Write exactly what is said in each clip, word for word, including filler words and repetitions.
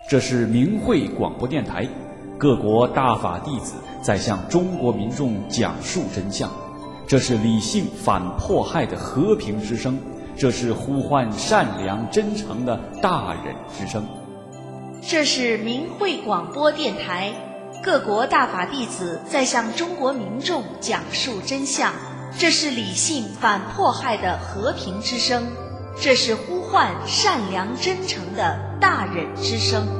这是明慧广播电台，各国大法弟子在向中国民众讲述真相。这是理性反迫害的和平之声，这是呼唤善良真诚的大忍之声。 这是明慧广播电台，各国大法弟子在向中国民众讲述真相。这是理性反迫害的和平之声，这是呼唤善良真诚的大忍之声。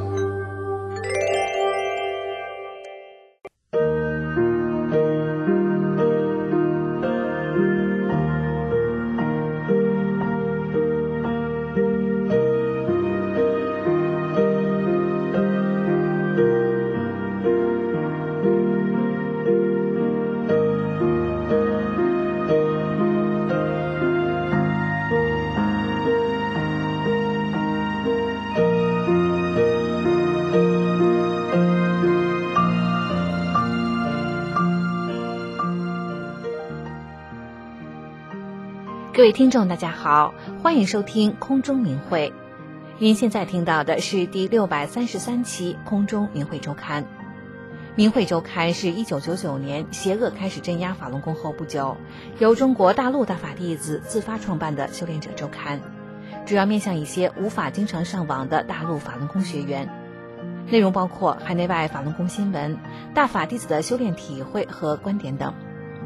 各位听众大家好，欢迎收听空中明慧。您现在听到的是第六百三十三期空中明慧周刊。明慧周刊是一九九九年邪恶开始镇压法轮功后不久，由中国大陆大法弟子自发创办的修炼者周刊，主要面向一些无法经常上网的大陆法轮功学员。内容包括海内外法轮功新闻、大法弟子的修炼体会和观点等。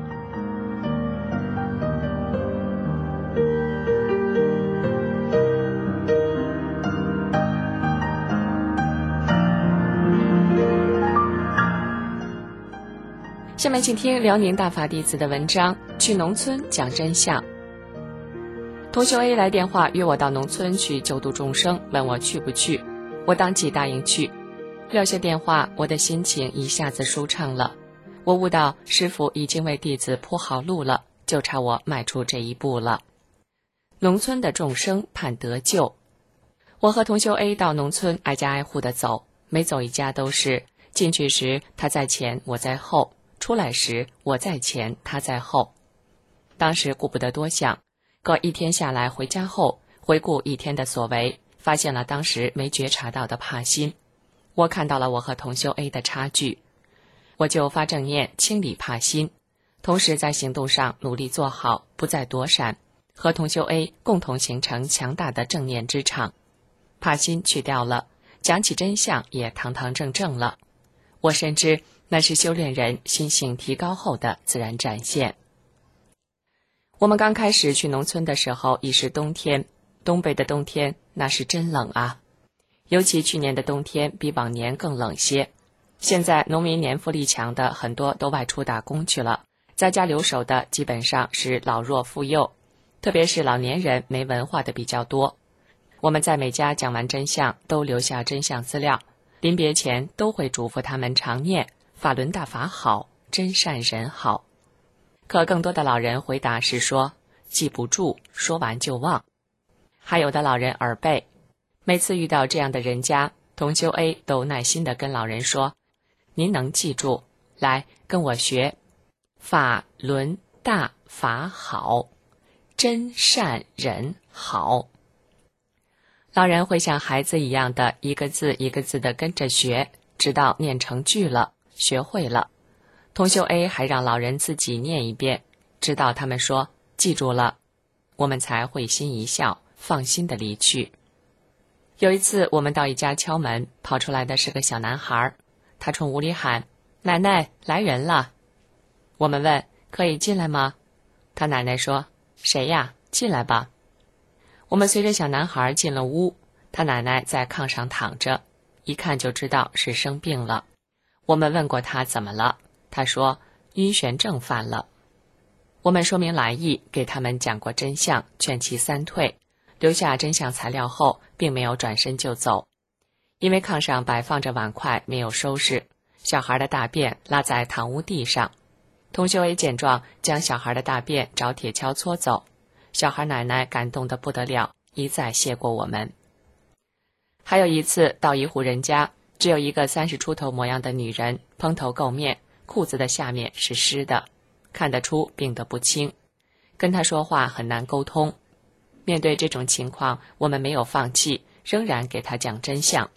下面请听辽宁大法弟子的文章，去农村讲真相。同学 A 来电话约我到农村去救度众生，问我去不去，我当即答应去。撂下电话，我的心情一下子舒畅了。我悟到师父已经为弟子铺好路了，就差我迈出这一步了。农村的众生盼得救。我和同修 A 到农村挨家挨户的走，每走一家都是进去时他在前我在后，出来时我在前他在后。当时顾不得多想，隔一天下来回家后，回顾一天的所为，发现了当时没觉察到的怕心。我看到了我和同修 A 的差距，我就发正念清理怕心，同时在行动上努力做好，不再躲闪，和同修 A 共同形成强大的正念之场。怕心去掉了，讲起真相也堂堂正正了。我深知那是修炼人心性提高后的自然展现。我们刚开始去农村的时候已是冬天，东北的冬天那是真冷啊，尤其去年的冬天比往年更冷些。现在农民年富力强的很多都外出打工去了，在家留守的基本上是老弱妇幼，特别是老年人没文化的比较多。我们在每家讲完真相都留下真相资料，临别前都会嘱咐他们常念法轮大法好，真善人好。可更多的老人回答是说记不住，说完就忘。还有的老人耳背，每次遇到这样的人家，同修 A 都耐心地跟老人说，您能记住，来跟我学法轮大法好，真善人好。老人会像孩子一样的一个字一个字地跟着学，直到念成句了，学会了。同修 A 还让老人自己念一遍，直到他们说记住了，我们才会心一笑，放心地离去。有一次我们到一家敲门，跑出来的是个小男孩，他冲屋里喊，奶奶来人了。我们问可以进来吗？他奶奶说，谁呀？进来吧。我们随着小男孩进了屋，他奶奶在炕上躺着，一看就知道是生病了。我们问过他怎么了，他说晕眩症犯了。我们说明来意，给他们讲过真相，劝其三退，留下真相材料后并没有转身就走。因为炕上摆放着碗筷没有收拾，小孩的大便拉在堂屋地上。同修 A 见状，将小孩的大便找铁锹搓走，小孩奶奶感动得不得了，一再谢过我们。还有一次到一户人家，只有一个三十出头模样的女人，蓬头垢面，裤子的下面是湿的，看得出病得不轻，跟她说话很难沟通。面对这种情况，我们没有放弃，仍然给她讲真相，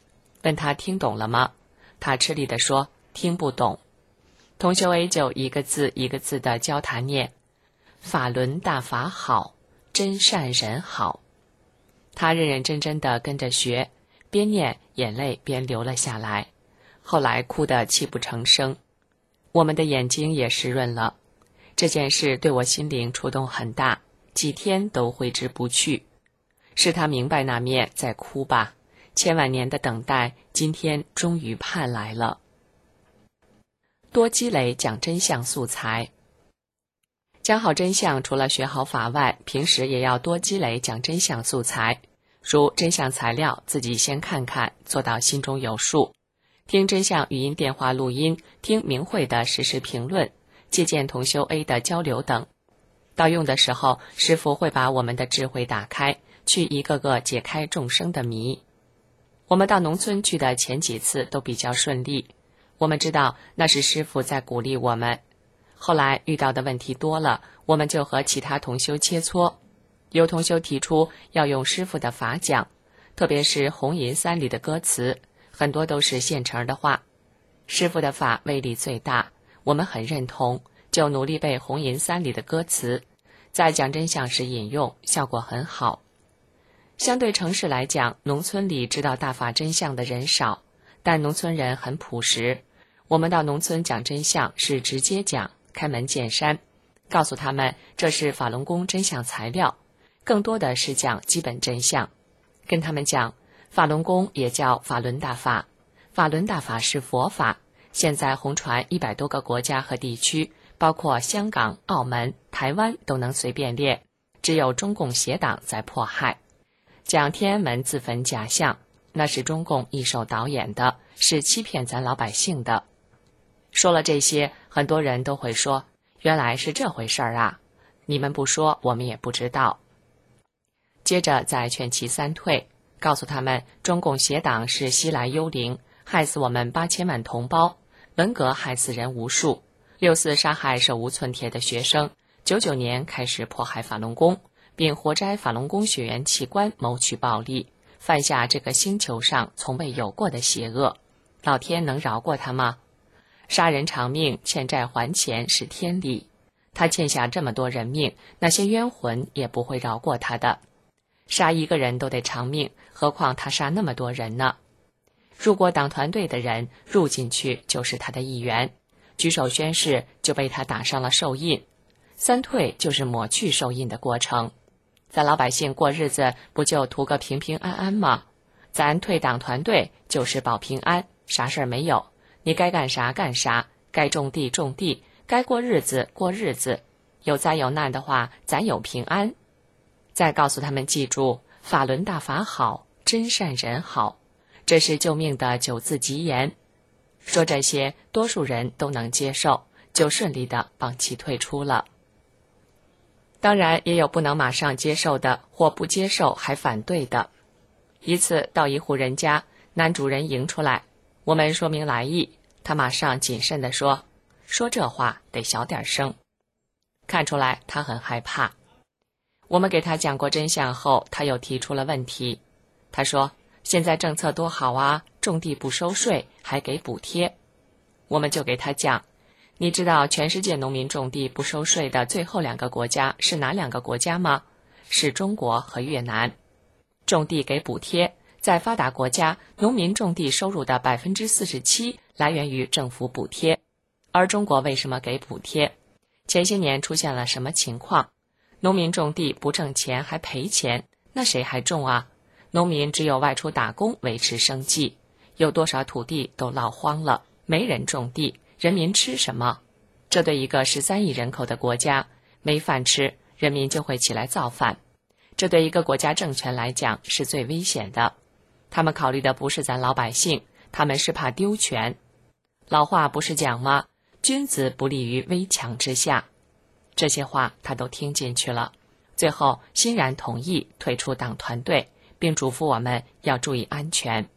问他听懂了吗？他吃力地说听不懂。同修 A 就一个字一个字地教他念，法轮大法好，真善人好。他认认真真地跟着学，边念眼泪边流了下来，后来哭得泣不成声。我们的眼睛也湿润了。这件事对我心灵触动很大，几天都挥之不去。是他明白那面在哭吧，千万年的等待，今天终于盼来了。多积累讲真相素材。讲好真相，除了学好法外，平时也要多积累讲真相素材，如真相材料自己先看看，做到心中有数，听真相语音电话录音，听明慧的实时评论，借鉴同修 A 的交流等。到用的时候，师父会把我们的智慧打开，去一个个解开众生的谜。我们到农村去的前几次都比较顺利，我们知道那是师父在鼓励我们。后来遇到的问题多了，我们就和其他同修切磋。有同修提出要用师父的法讲，特别是红银三里的歌词，很多都是现成的话。师父的法威力最大，我们很认同，就努力背红银三里的歌词，在讲真相时引用，效果很好。相对城市来讲，农村里知道大法真相的人少，但农村人很朴实。我们到农村讲真相是直接讲，开门见山，告诉他们这是法轮功真相材料，更多的是讲基本真相。跟他们讲，法轮功也叫法轮大法，法轮大法是佛法，现在红传一百多个国家和地区，包括香港、澳门、台湾都能随便练，只有中共邪党在迫害。讲天安门自焚假象，那是中共一手导演的，是欺骗咱老百姓的。说了这些，很多人都会说，原来是这回事儿啊，你们不说我们也不知道。接着再劝其三退，告诉他们中共邪党是西来幽灵，害死我们八千万同胞，文革害死人无数，六四杀害手无寸铁的学生，九九年开始迫害法轮功，并活摘法轮功学员器官谋取暴利，犯下这个星球上从未有过的邪恶，老天能饶过他吗？杀人偿命，欠债还钱是天理，他欠下这么多人命，那些冤魂也不会饶过他的。杀一个人都得偿命，何况他杀那么多人呢？入过党团队的人入进去就是他的一员，举手宣誓就被他打上了受印，三退就是抹去受印的过程。咱老百姓过日子不就图个平平安安吗？咱退党团队就是保平安，啥事儿没有，你该干啥干啥，该种地种地，该过日子过日子，有灾有难的话咱有平安。再告诉他们记住，法轮大法好，真善人好，这是救命的九字吉言。说这些多数人都能接受，就顺利的帮其退出了。当然也有不能马上接受的，或不接受还反对的。一次到一户人家，男主人迎出来，我们说明来意，他马上谨慎地说，说这话得小点声。看出来他很害怕。我们给他讲过真相后，他又提出了问题。他说，现在政策多好啊，种地不收税，还给补贴。我们就给他讲，你知道全世界农民种地不收税的最后两个国家是哪两个国家吗？是中国和越南。种地给补贴，在发达国家，农民种地收入的 百分之四十七 来源于政府补贴。而中国为什么给补贴？前些年出现了什么情况？农民种地不挣钱还赔钱，那谁还种啊？农民只有外出打工维持生计，有多少土地都落荒了，没人种地，人民吃什么？这对一个十三亿人口的国家，没饭吃，人民就会起来造反。这对一个国家政权来讲是最危险的。他们考虑的不是咱老百姓，他们是怕丢权。老话不是讲吗？君子不立于危墙之下。这些话他都听进去了，最后欣然同意退出党团队，并嘱咐我们要注意安全。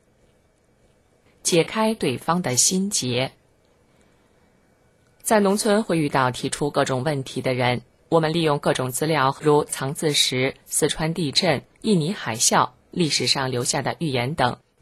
解开对方的心结。在农村会遇到提出各种问题的人，我们利用各种资料，如藏字石、四川地震、印尼海啸、历史上留下的预言等，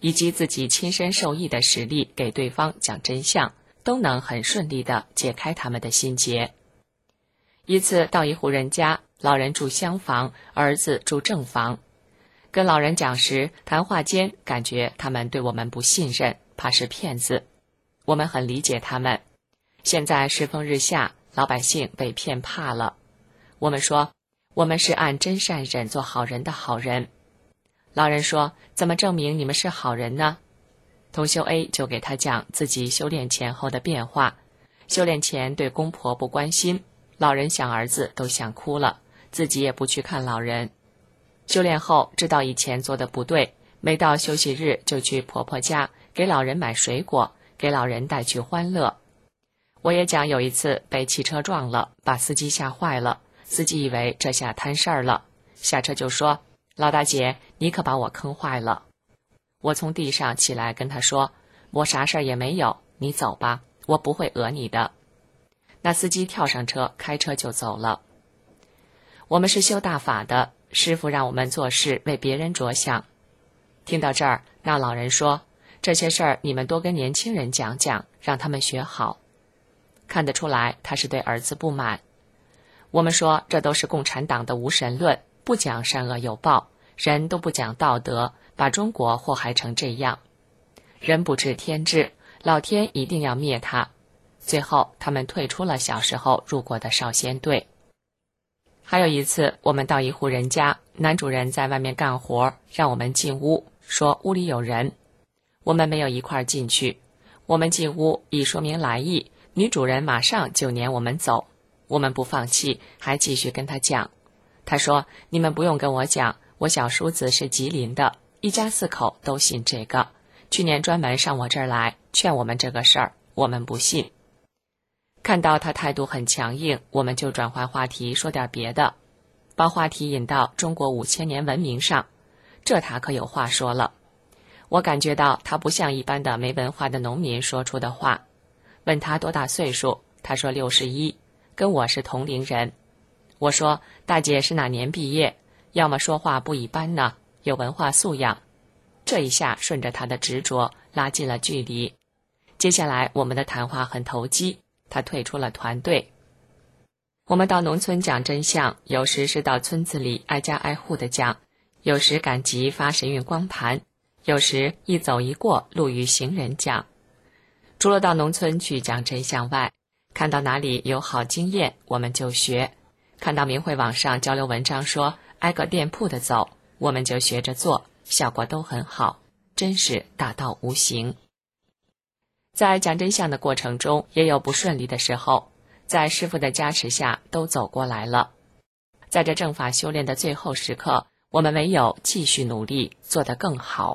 以及自己亲身受益的实例给对方讲真相，都能很顺利地解开他们的心结。一次到一户人家，老人住厢房，儿子住正房。跟老人讲时，谈话间感觉他们对我们不信任，怕是骗子。我们很理解他们。现在世风日下，老百姓被骗怕了。我们说，我们是按真善忍做好人的好人。老人说，怎么证明你们是好人呢？同修 A 就给他讲自己修炼前后的变化。修炼前对公婆不关心，老人想儿子都想哭了，自己也不去看老人。修炼后知道以前做的不对，每到休息日就去婆婆家给老人买水果，给老人带去欢乐。我也讲有一次被汽车撞了，把司机吓坏了，司机以为这下摊事儿了，下车就说，老大姐，你可把我坑坏了。我从地上起来跟他说，我啥事儿也没有，你走吧，我不会讹你的。那司机跳上车，开车就走了。我们是修大法的，师父让我们做事为别人着想。听到这儿，那老人说，这些事儿你们多跟年轻人讲讲，让他们学好。看得出来他是对儿子不满。我们说，这都是共产党的无神论，不讲善恶有报，人都不讲道德，把中国祸害成这样。人不知天知，老天一定要灭他。最后他们退出了小时候入过的少先队。还有一次，我们到一户人家，男主人在外面干活，让我们进屋，说屋里有人。我们没有一块儿进去。我们进屋一说明来意，女主人马上就撵我们走。我们不放弃，还继续跟他讲。他说，你们不用跟我讲，我小叔子是吉林的，一家四口都信这个，去年专门上我这儿来劝我们这个事儿，我们不信。看到他态度很强硬，我们就转换话题说点别的，把话题引到中国五千年文明上，这他可有话说了。我感觉到他不像一般的没文化的农民说出的话。问他多大岁数，他说六十一，跟我是同龄人。我说，大姐是哪年毕业？要么说话不一般呢，有文化素养。这一下顺着他的执着拉近了距离。接下来我们的谈话很投机，他退出了团队。我们到农村讲真相，有时是到村子里挨家挨户的讲，有时赶集发神韵光盘，有时一走一过路遇行人讲。除了到农村去讲真相外，看到哪里有好经验我们就学。看到明慧网上交流文章说挨个店铺的走，我们就学着做，效果都很好，真是大道无形。在讲真相的过程中也有不顺利的时候，在师父的加持下都走过来了。在这正法修炼的最后时刻，我们唯有继续努力，做得更好。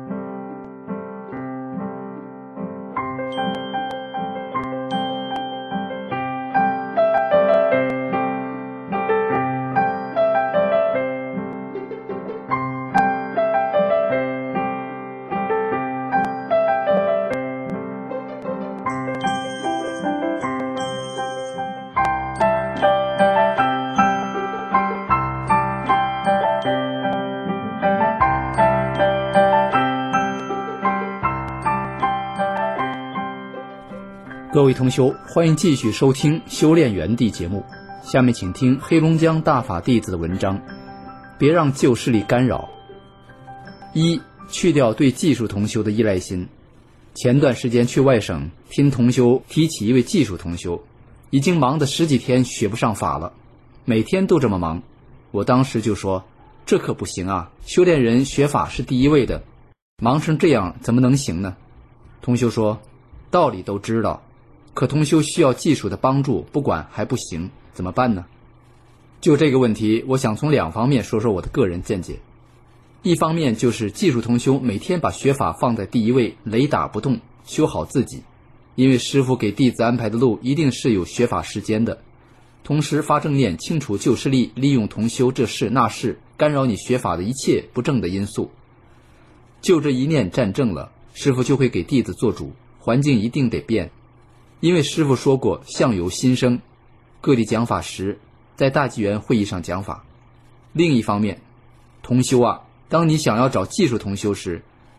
各位同修，欢迎继续收听修炼园地节目。下面请听黑龙江大法弟子的文章，别让旧势力干扰。一、去掉对技术同修的依赖心。前段时间去外省，听同修提起一位技术同修，已经忙得十几天学不上法了，每天都这么忙。我当时就说，这可不行啊，修炼人学法是第一位的，忙成这样怎么能行呢？同修说，道理都知道，可同修需要技术的帮助，不管还不行，怎么办呢？就这个问题，我想从两方面说说我的个人见解。一方面就是技术同修每天把学法放在第一位，雷打不动，修好自己，因为师父给弟子安排的路一定是有学法时间的。同时发正念，清除旧势力利用同修这事那事干扰你学法的一切不正的因素。就这一念站正了，师父就会给弟子做主，环境一定得变。因为师父说过，相由心生，各地讲法时在大纪元会议上讲法。另一方面，同修啊，当你想要找技术同修时，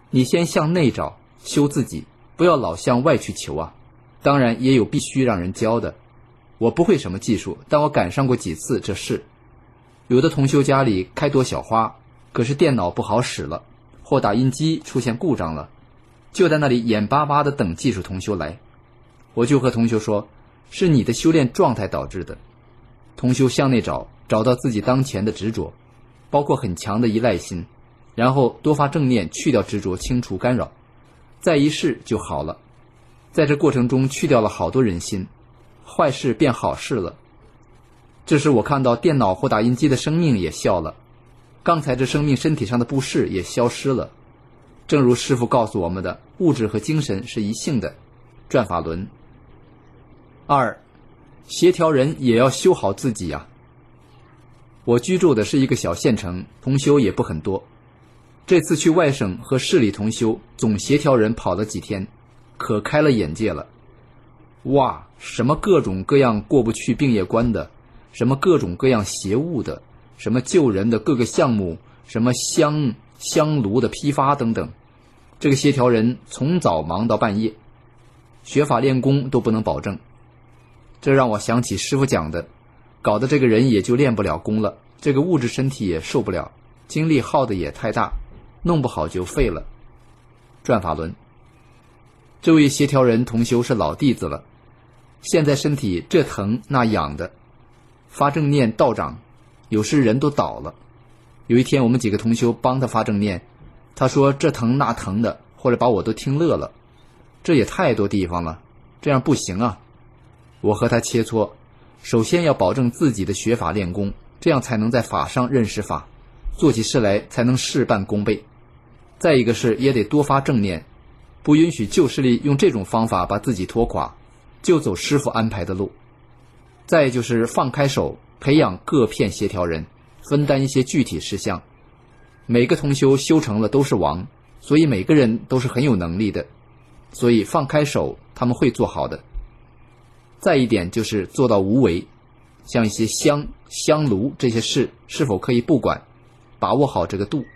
你先向内找，修自己，不要老向外去求啊。当然也有必须让人教的，我不会什么技术，但我赶上过几次这事。有的同修家里开朵小花，可是电脑不好使了，或打印机出现故障了，就在那里眼巴巴地等技术同修来。我就和同修说，是你的修炼状态导致的。同修向内找，找到自己当前的执着，包括很强的依赖心，然后多发正念，去掉执着，清除干扰，再一试就好了。在这过程中去掉了好多人心，坏事变好事了。这时我看到电脑或打印机的生命也笑了，刚才这生命身体上的不适也消失了。正如师父告诉我们的，物质和精神是一性的。转法轮。二，协调人也要修好自己啊。我居住的是一个小县城，同修也不很多。这次去外省和市里同修，总协调人跑了几天，可开了眼界了。哇，什么各种各样过不去病业关的，什么各种各样邪物的，什么救人的各个项目，什么香香炉的批发等等，这个协调人从早忙到半夜，学法练功都不能保证。这让我想起师父讲的，搞得这个人也就练不了功了，这个物质身体也受不了，精力耗的也太大，弄不好就废了。转法轮。这位协调人同修是老弟子了，现在身体这疼那痒的，发正念道长，有时人都倒了。有一天我们几个同修帮他发正念，他说这疼那疼的，或者把我都听乐了，这也太多地方了，这样不行啊。我和他切磋，首先要保证自己的学法练功，这样才能在法上认识法，做起事来才能事半功倍。再一个是也得多发正念，不允许旧势力用这种方法把自己拖垮，就走师父安排的路。再就是放开手，培养各片协调人，分担一些具体事项。每个同修修成了都是王，所以每个人都是很有能力的，所以放开手，他们会做好的。再一点就是做到无为，像一些香香炉这些事是否可以不管，把握好这个度。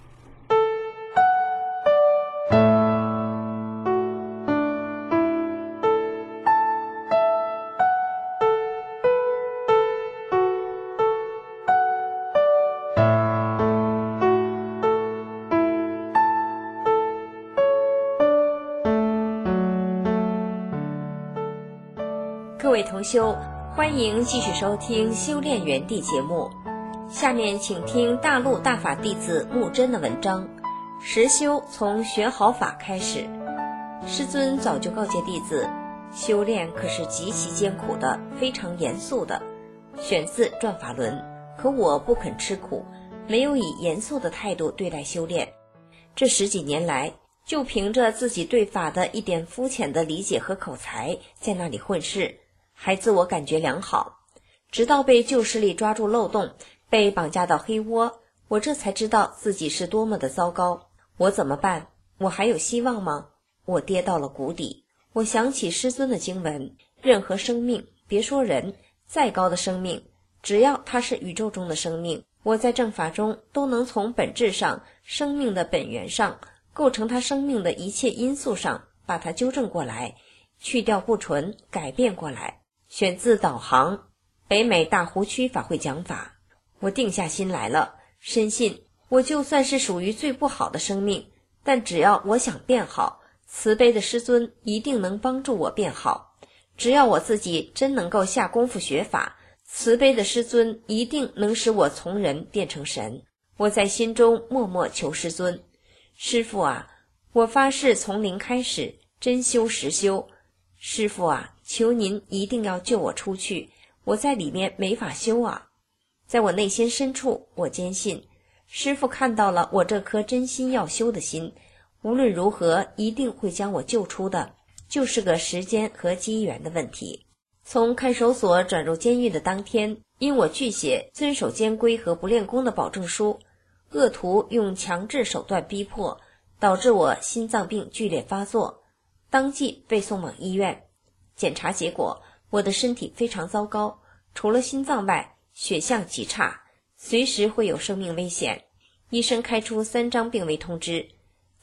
各位同修，欢迎继续收听修炼园地节目。下面请听大陆大法弟子木真的文章，实修从学好法开始。师尊早就告诫弟子，修炼可是极其艰苦的，非常严肃的。选自《转法轮》，可我不肯吃苦，没有以严肃的态度对待修炼。这十几年来，就凭着自己对法的一点肤浅的理解和口才，在那里混世，还自我感觉良好。直到被旧势力抓住漏洞，被绑架到黑窝，我这才知道自己是多么的糟糕。我怎么办？我还有希望吗？我跌到了谷底。我想起师尊的经文，任何生命，别说人，再高的生命，只要它是宇宙中的生命，我在正法中都能从本质上，生命的本源上，构成它生命的一切因素上，把它纠正过来，去掉不纯，改变过来。选自导航，北美大湖区法会讲法。我定下心来了，深信我就算是属于最不好的生命，但只要我想变好，慈悲的师尊一定能帮助我变好。只要我自己真能够下功夫学法，慈悲的师尊一定能使我从人变成神。我在心中默默求师尊，师父啊，我发誓从零开始，真修实修。师父啊，求您一定要救我出去，我在里面没法修啊。在我内心深处，我坚信师父看到了我这颗真心要修的心，无论如何一定会将我救出的，就是个时间和机缘的问题。从看守所转入监狱的当天，因我拒写遵守监规和不练功的保证书，恶徒用强制手段逼迫，导致我心脏病剧烈发作，当即被送往医院。检查结果，我的身体非常糟糕，除了心脏外，血象极差，随时会有生命危险。医生开出三张病危通知。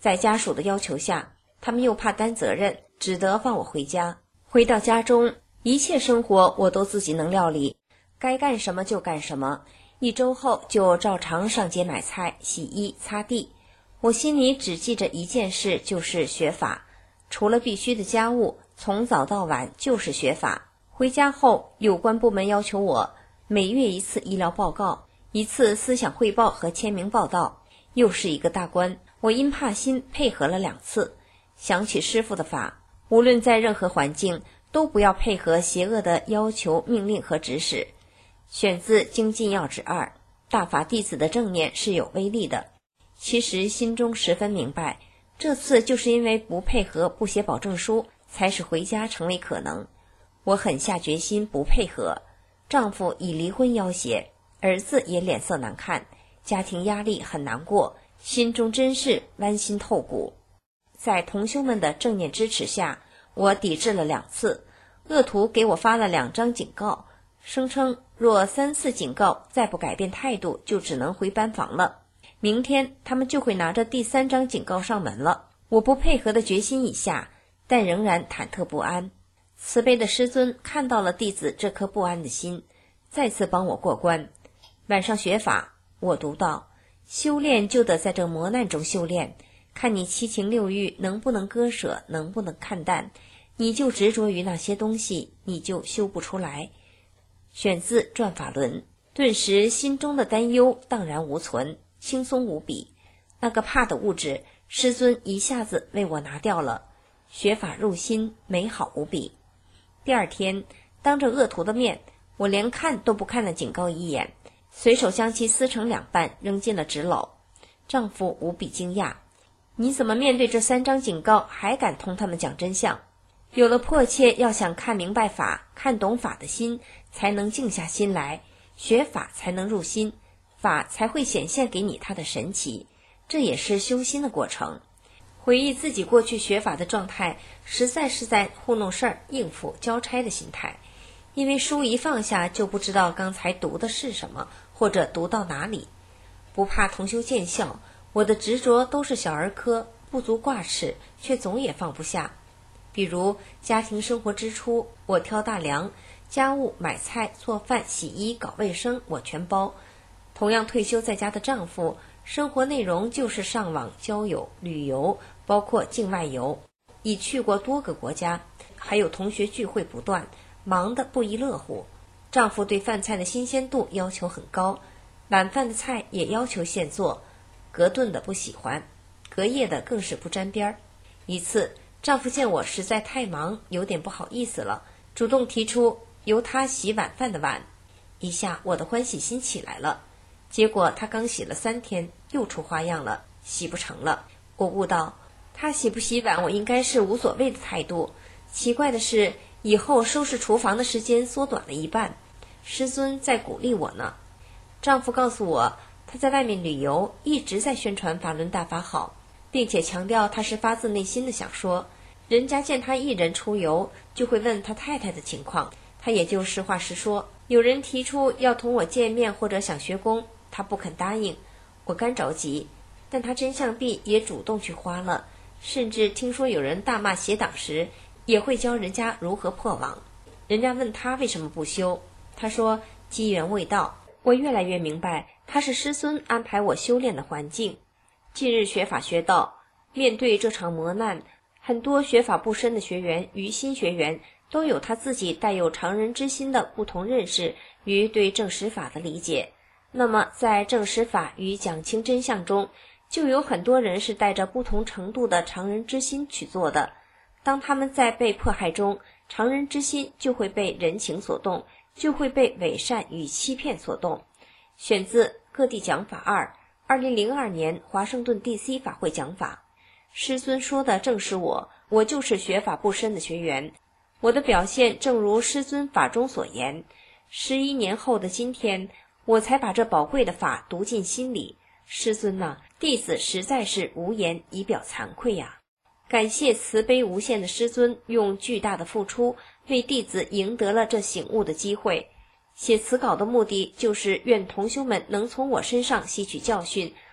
在家属的要求下，他们又怕担责任，只得放我回家。回到家中，一切生活我都自己能料理，该干什么就干什么。一周后就照常上街买菜、洗衣、擦地。我心里只记着一件事，就是学法。除了必须的家务，从早到晚就是学法。回家后，有关部门要求我每月一次医疗报告，一次思想汇报和签名报道，又是一个大关。我因怕心配合了两次。想起师父的法，无论在任何环境，都不要配合邪恶的要求、命令和指使。选自《精进要旨二》，大法弟子的正念是有威力的。其实心中十分明白，这次就是因为不配合、不写保证书，才使回家成为可能。我狠下决心不配合，丈夫以离婚要挟，儿子也脸色难看，家庭压力很难过，心中真是剜心透骨。在同修们的正念支持下，我抵制了两次，恶徒给我发了两张警告，声称若三次警告再不改变态度，就只能回班房了。明天他们就会拿着第三张警告上门了。我不配合的决心已下，但仍然忐忑不安。慈悲的师尊看到了弟子这颗不安的心，再次帮我过关。晚上学法，我读到，修炼就得在这磨难中修炼，看你七情六欲能不能割舍，能不能看淡。你就执着于那些东西，你就修不出来。选自《转法轮》，顿时心中的担忧荡然无存，轻松无比。那个怕的物质，师尊一下子为我拿掉了。学法入心，美好无比。第二天，当着恶徒的面，我连看都不看了警告一眼，随手将其撕成两半，扔进了纸篓。丈夫无比惊讶，你怎么面对这三张警告，还敢同他们讲真相？有了迫切要想看明白法、看懂法的心，才能静下心来，学法才能入心，法才会显现给你它的神奇。这也是修心的过程。回忆自己过去学法的状态，实在是在糊弄事儿、应付交差的心态。因为书一放下，就不知道刚才读的是什么，或者读到哪里。不怕同修见笑，我的执着都是小儿科，不足挂齿，却总也放不下。比如家庭生活支出，我挑大梁，家务买菜、做饭、洗衣、搞卫生，我全包。同样退休在家的丈夫，生活内容就是上网、交友、旅游，包括境外游，已去过多个国家，还有同学聚会不断，忙得不亦乐乎。丈夫对饭菜的新鲜度要求很高，晚饭的菜也要求现做，隔顿的不喜欢，隔夜的更是不沾边儿。一次，丈夫见我实在太忙，有点不好意思了，主动提出由他洗晚饭的碗。一下我的欢喜心起来了。结果他刚洗了三天，又出花样了，洗不成了。我悟到，他洗不洗碗我应该是无所谓的态度。奇怪的是，以后收拾厨房的时间缩短了一半。师尊在鼓励我呢。丈夫告诉我，他在外面旅游，一直在宣传法轮大法好，并且强调他是发自内心的想说。人家见他一人出游，就会问他太太的情况，他也就实话实说。有人提出要同我见面或者想学功，他不肯答应，我干着急，但他真相币也主动去花了，甚至听说有人大骂邪党时，也会教人家如何破网。人家问他为什么不修，他说机缘未到。我越来越明白，他是师尊安排我修炼的环境。近日学法学道，面对这场磨难，很多学法不深的学员与新学员都有他自己带有常人之心的不同认识与对正实法的理解。那么在正实法与讲清真相中，就有很多人是带着不同程度的常人之心去做的。当他们在被迫害中，常人之心就会被人情所动，就会被伪善与欺骗所动。选自《各地讲法二》，二零零二年华盛顿 D C 法会讲法。师尊说的正是我，我就是学法不深的学员。我的表现正如师尊法中所言，十一年后的今天，我才把这宝贵的法读进心里。师尊呐、啊，弟子实在是无言以表惭愧呀、啊！感谢慈悲无限的师尊用巨大的付出为弟子赢得了这醒悟的机会。写此稿的目的就是愿同修们能从我身上吸取教训，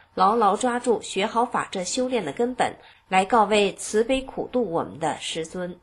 牢牢抓住学好法这修炼的根本，来告慰慈悲苦度我们的师尊。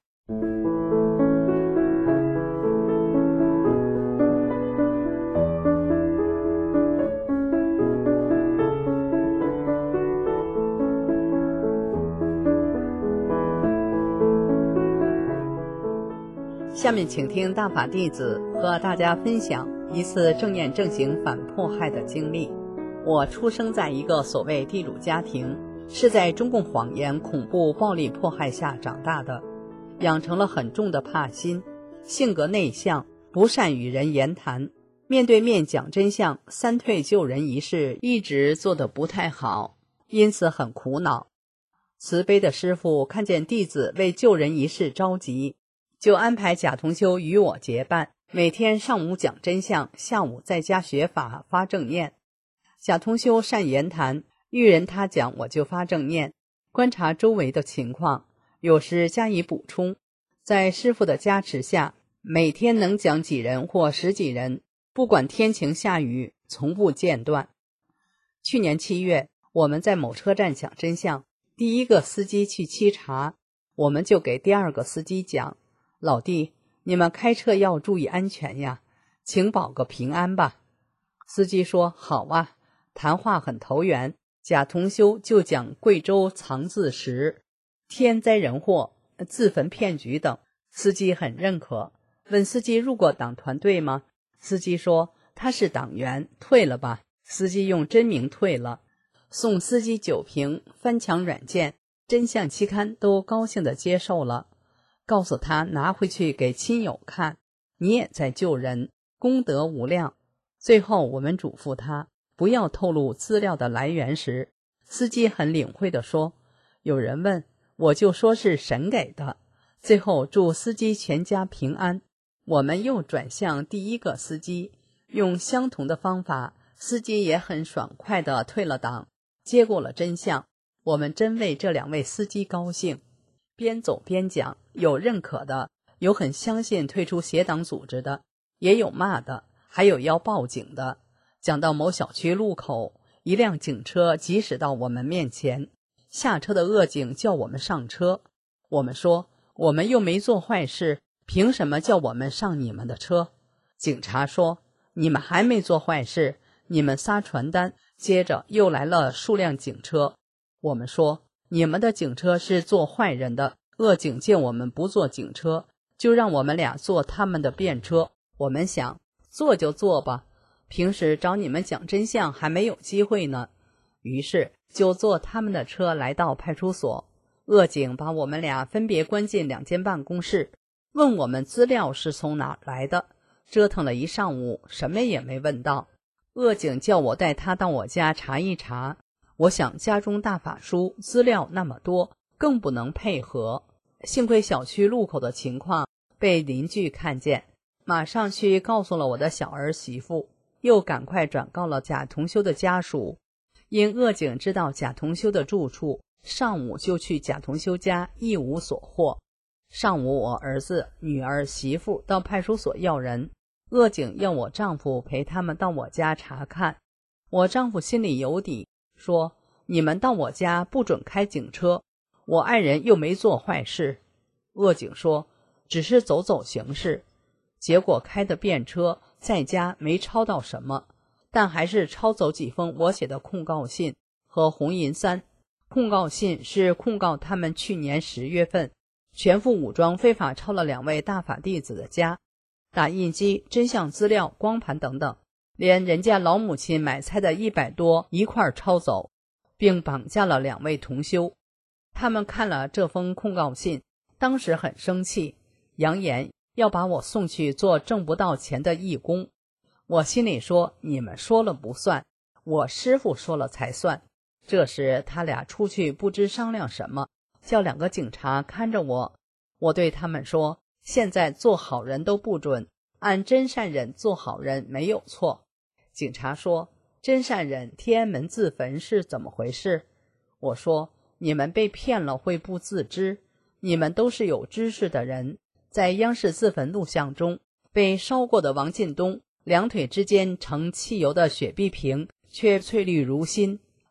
下面请听大法弟子和大家分享一次正念正行反迫害的经历。我出生在一个所谓地主家庭，是在中共谎言、恐怖、暴力迫害下长大的，养成了很重的怕心，性格内向，不善与人言谈，面对面讲真相、三退救人一事一直做得不太好，因此很苦恼。慈悲的师父看见弟子为救人一事着急，就安排贾同修与我结伴，每天上午讲真相，下午在家学法发正念。贾同修善言谈，遇人他讲我就发正念，观察周围的情况，有时加以补充。在师父的加持下，每天能讲几人或十几人，不管天晴下雨，从不间断。去年七月，我们在某车站讲真相，第一个司机去沏茶，我们就给第二个司机讲，老弟，你们开车要注意安全呀，请保个平安吧。司机说好啊，谈话很投缘。贾同修就讲贵州藏字石、天灾人祸、自焚骗局等，司机很认可，问司机入过党团队吗？司机说他是党员，退了吧。司机用真名退了，送司机酒瓶、翻墙软件，真相期刊都高兴地接受了，告诉他拿回去给亲友看，你也在救人，功德无量。最后我们嘱咐他不要透露资料的来源时，司机很领会地说，有人问我就说是神给的。最后祝司机全家平安。我们又转向第一个司机，用相同的方法，司机也很爽快地退了党，接过了真相。我们真为这两位司机高兴。边走边讲，有认可的，有很相信退出邪党组织的，也有骂的，还有要报警的。讲到某小区路口，一辆警车疾驶到我们面前，下车的恶警叫我们上车。我们说我们又没做坏事，凭什么叫我们上你们的车？警察说你们还没做坏事，你们撒传单。接着又来了数辆警车，我们说你们的警车是做坏人的。恶警见我们不坐警车，就让我们俩坐他们的便车。我们想坐就坐吧，平时找你们讲真相还没有机会呢，于是就坐他们的车来到派出所。恶警把我们俩分别关进两间办公室，问我们资料是从哪来的，折腾了一上午，什么也没问到。恶警叫我带他到我家查一查，我想家中大法书资料那么多，更不能配合。幸亏小区路口的情况被邻居看见，马上去告诉了我的小儿媳妇，又赶快转告了贾同修的家属。因恶警知道贾同修的住处，上午就去贾同修家，一无所获。上午我儿子、女儿、媳妇到派出所要人，恶警要我丈夫陪他们到我家查看。我丈夫心里有底，说你们到我家不准开警车，我爱人又没做坏事。恶警说只是走走形式，结果开的便车，在家没抄到什么，但还是抄走几封我写的控告信和红银三。控告信是控告他们去年十月份全副武装非法抄了两位大法弟子的家，打印机、真相资料、光盘等等，连人家老母亲买菜的一百多一块抄走，并绑架了两位同修。他们看了这封控告信，当时很生气，扬言要把我送去做挣不到钱的义工。我心里说，你们说了不算，我师父说了才算。这时他俩出去不知商量什么，叫两个警察看着我。我对他们说，现在做好人都不准，按真善忍做好人没有错。警察说，真善忍天安门自焚是怎么回事？我说，你们被骗了会不自知，你们都是有知识的人。在央视自焚录像中，被烧过的王进东两腿之间盛汽油的雪碧瓶却翠绿如新，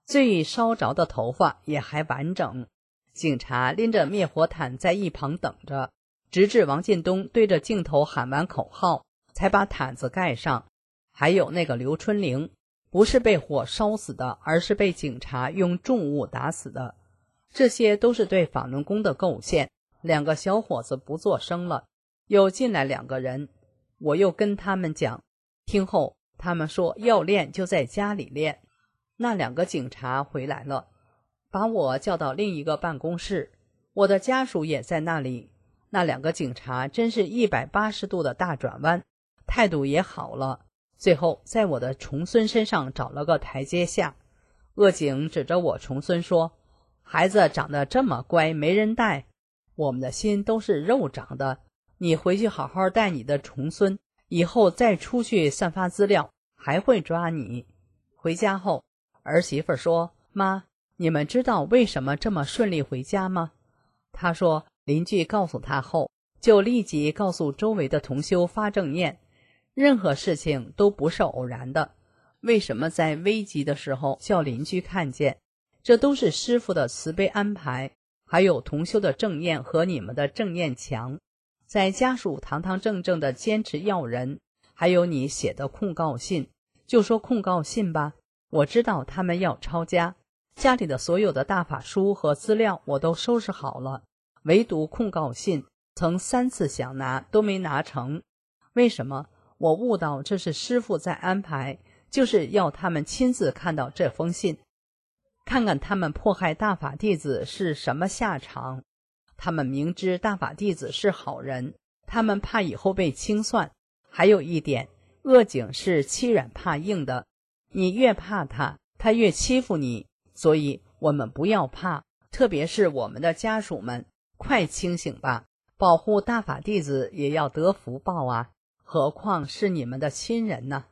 最烧着的头发也还完整。警察拎着灭火毯在一旁等着，直至王进东对着镜头喊完口号，才把毯子盖上。还有那个刘春玲，不是被火烧死的，而是被警察用重物打死的。这些都是对法轮功的构陷。两个小伙子不作声了，又进来两个人，我又跟他们讲，听后他们说要练就在家里练。那两个警察回来了，把我叫到另一个办公室，我的家属也在那里。那两个警察真是一百八十度的大转弯，态度也好了，最后在我的重孙身上找了个台阶下。恶警指着我重孙说，孩子长得这么乖，没人带，我们的心都是肉长的，你回去好好带你的重孙，以后再出去散发资料还会抓你。回家后，儿媳妇说，妈，你们知道为什么这么顺利回家吗？她说邻居告诉她后，就立即告诉周围的同修发正念。任何事情都不是偶然的，为什么在危急的时候叫邻居看见？这都是师父的慈悲安排，还有同修的正念和你们的正念墙，在家属堂堂正正的坚持要人，还有你写的控告信，就说控告信吧，我知道他们要抄家，家里的所有的大法书和资料我都收拾好了，唯独控告信曾三次想拿都没拿成。为什么？我悟到这是师父在安排，就是要他们亲自看到这封信，看看他们迫害大法弟子是什么下场。他们明知大法弟子是好人，他们怕以后被清算。还有一点，恶警是欺软怕硬的，你越怕他，他越欺负你，所以我们不要怕，特别是我们的家属们，快清醒吧，保护大法弟子也要得福报啊，何况是你们的亲人呢？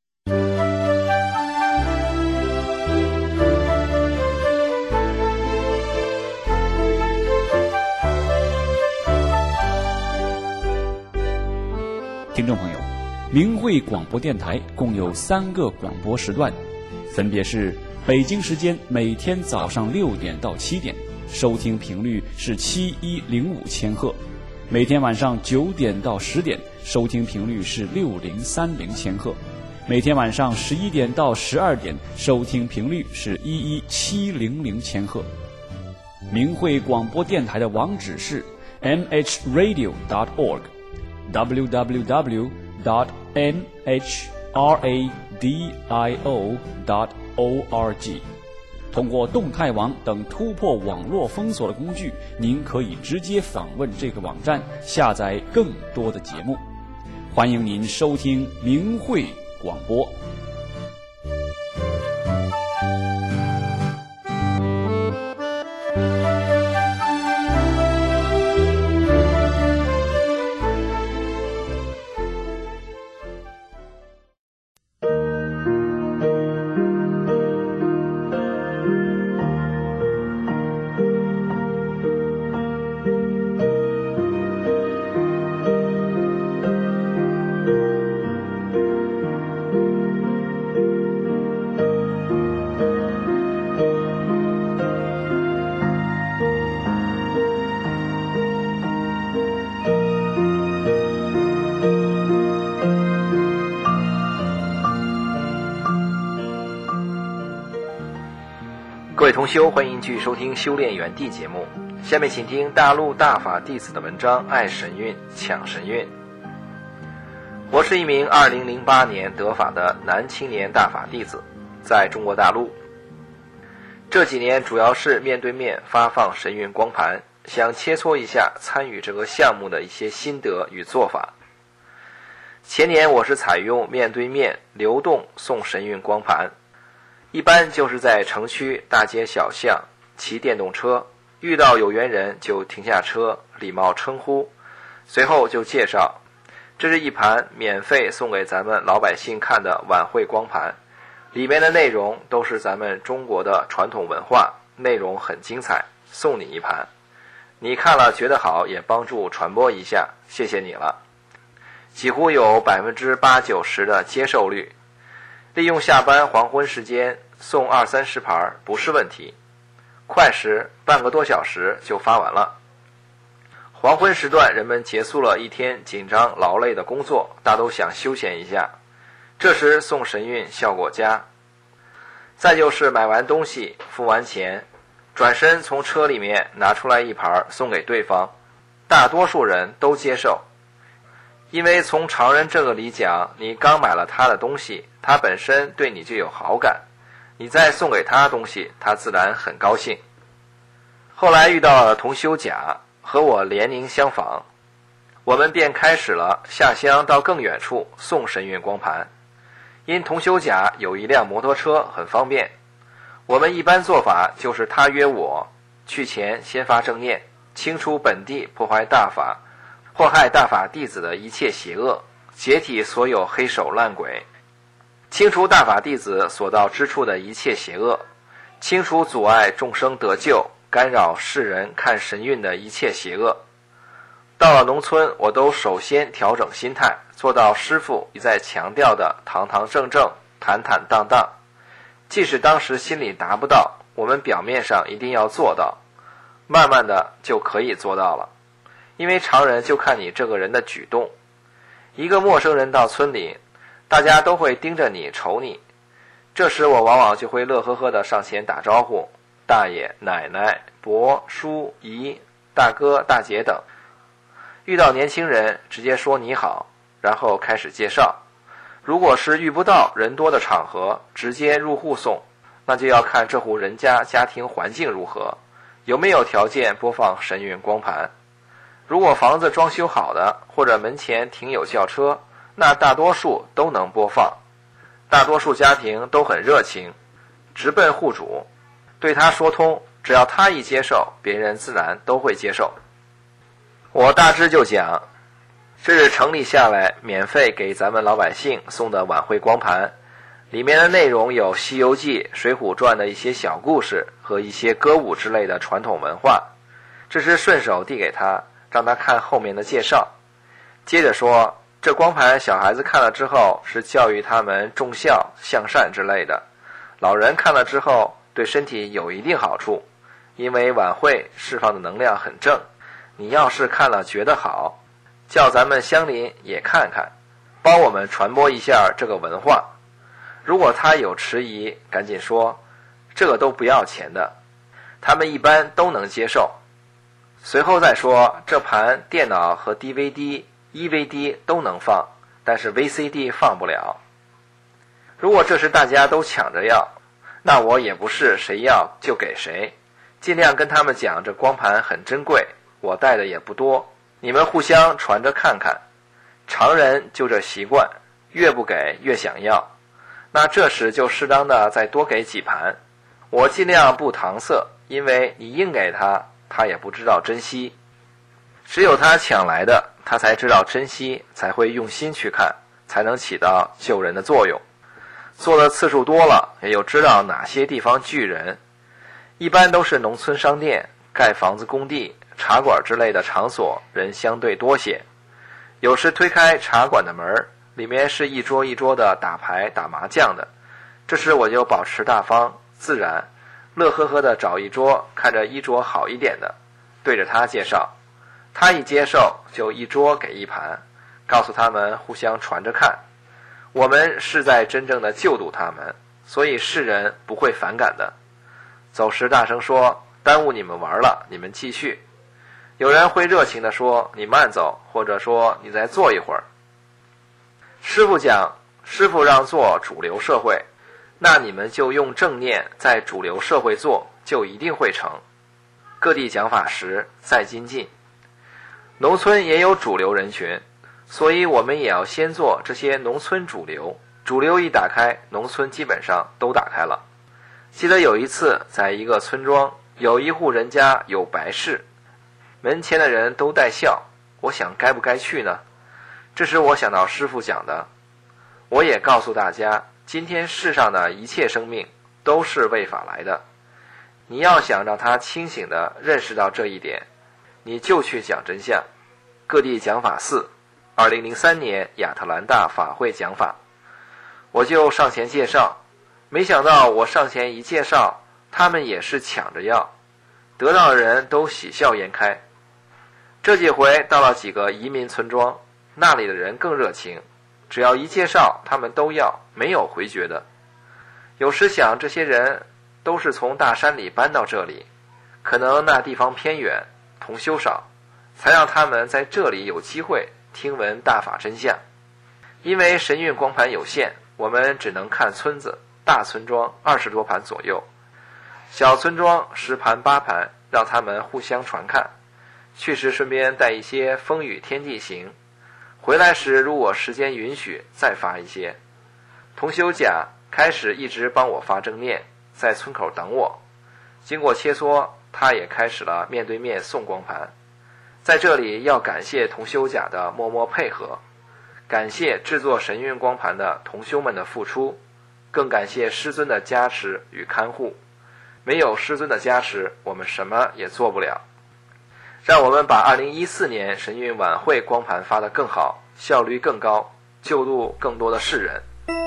听众朋友，明慧广播电台共有三个广播时段，分别是北京时间每天早上六点到七点，收听频率是七一零五千赫；每天晚上九点到十点，收听频率是六零三零千赫；每天晚上十一点到十二点，收听频率是一一七零零千赫。明慧广播电台的网址是 m h radio dot org。w w w dot m h radio dot org。 通过动态网等突破网络封锁的工具，您可以直接访问这个网站，下载更多的节目。欢迎您收听明慧广播。 各位同修，欢迎继续收听修炼园地节目。下面请听大陆大法弟子的文章《爱神韵，抢神韵》。我是一名二零零八年得法的男青年大法弟子，在中国大陆。这几年主要是面对面发放神韵光盘，想切磋一下参与这个项目的一些心得与做法。前年我是采用面对面流动送神韵光盘，一般就是在城区大街小巷骑电动车，遇到有缘人就停下车，礼貌称呼，随后就介绍，这是一盘免费送给咱们老百姓看的晚会光盘，里面的内容都是咱们中国的传统文化，内容很精彩，送你一盘，你看了觉得好，也帮助传播一下，谢谢你了。几乎有百分之八九十的接受率。利用下班黄昏时间， 送二三十盘不是问题，快时半个多小时就发完了。黄昏时段，人们结束了一天紧张劳累的工作，大都想休闲一下，这时送神韵效果佳。再就是买完东西付完钱，转身从车里面拿出来一盘送给对方，大多数人都接受。因为从常人这个里讲，你刚买了他的东西，他本身对你就有好感，你再送给他东西，他自然很高兴。后来遇到了同修甲，和我年龄相仿，我们便开始了下乡到更远处送神韵光盘。因同修甲有一辆摩托车很方便，我们一般做法就是他约我，去前先发正念，清除本地破坏大法祸害大法弟子的一切邪恶，解体所有黑手烂鬼，清除大法弟子所到之处的一切邪恶，清除阻碍众生得救干扰世人看神韵的一切邪恶。到了农村，我都首先调整心态，做到师父一再强调的堂堂正正坦坦荡荡。即使当时心里达不到，我们表面上一定要做到，慢慢的就可以做到了。因为常人就看你这个人的举动，一个陌生人到村里，大家都会盯着你瞅你，这时我往往就会乐呵呵的上前打招呼，大爷、奶奶、伯、叔、姨、大哥、大姐等。遇到年轻人直接说你好，然后开始介绍。如果是遇不到人多的场合，直接入户送，那就要看这户人家家庭环境如何，有没有条件播放神韵光盘。如果房子装修好的，或者门前停有轿车，那大多数都能播放。大多数家庭都很热情，直奔户主，对他说通，只要他一接受，别人自然都会接受。我大致就讲，这是城里下来免费给咱们老百姓送的晚会光盘，里面的内容有《西游记》、《水浒传》的一些小故事和一些歌舞之类的传统文化。这是顺手递给他，让他看后面的介绍。接着说，这光盘小孩子看了之后是教育他们重孝向善之类的，老人看了之后对身体有一定好处，因为晚会释放的能量很正。你要是看了觉得好，叫咱们乡邻也看看，帮我们传播一下这个文化。如果他有迟疑，赶紧说，这个都不要钱的，他们一般都能接受。随后再说，这盘电脑和 D V D、E V D 都能放，但是 V C D 放不了。如果这时大家都抢着要，那我也不是谁要就给谁，尽量跟他们讲这光盘很珍贵，我带的也不多，你们互相传着看看。常人就这习惯，越不给越想要，那这时就适当的再多给几盘。我尽量不搪塞，因为你硬给他，他也不知道珍惜。只有他抢来的，他才知道珍惜，才会用心去看，才能起到救人的作用。做的次数多了，也有知道哪些地方聚人，一般都是农村商店、盖房子工地、茶馆之类的场所，人相对多些。有时推开茶馆的门，里面是一桌一桌的打牌打麻将的，这时我就保持大方自然，乐呵呵的找一桌看着衣着好一点的，对着他介绍。他一接受就一桌给一盘，告诉他们互相传着看。我们是在真正的救度他们，所以世人不会反感的。走时大声说，耽误你们玩了，你们继续。有人会热情地说，你慢走，或者说你再坐一会儿。师父讲，师父让做主流社会，那你们就用正念在主流社会做，就一定会成。各地讲法时再精进。农村也有主流人群，所以我们也要先做这些农村主流，主流一打开，农村基本上都打开了。记得有一次在一个村庄，有一户人家有白事，门前的人都带孝，我想该不该去呢？这时我想到师父讲的，我也告诉大家，今天世上的一切生命都是为法来的，你要想让他清醒地认识到这一点，你就去讲真相。各地讲法四，二零零三年亚特兰大法会讲法，我就上前介绍， 没想到我上前一介绍，他们也是抢着要，得到的人都喜笑颜开。这几回到了几个移民村庄，那里的人更热情，只要一介绍，他们都要，没有回绝的。有时想，这些人都是从大山里搬到这里，可能那地方偏远，同修少，才让他们在这里有机会听闻大法真相。因为神韵光盘有限，我们只能看村子，大村庄二十多盘左右，小村庄十盘八盘，让他们互相传看。去时顺便带一些风雨天地行，回来时如果时间允许再发一些。同修甲开始一直帮我发正念，在村口等我。经过切磋，他也开始了面对面送光盘。在这里要感谢同修甲的默默配合，感谢制作神韵光盘的同修们的付出，更感谢师尊的加持与看护。没有师尊的加持，我们什么也做不了。让我们把二零一四年神韵晚会光盘发得更好，效率更高，救度更多的世人。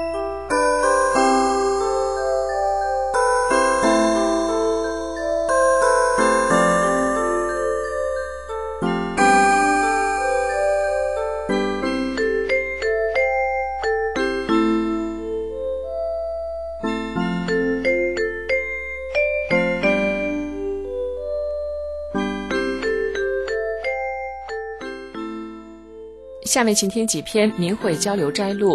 下面请听几篇明慧交流摘录。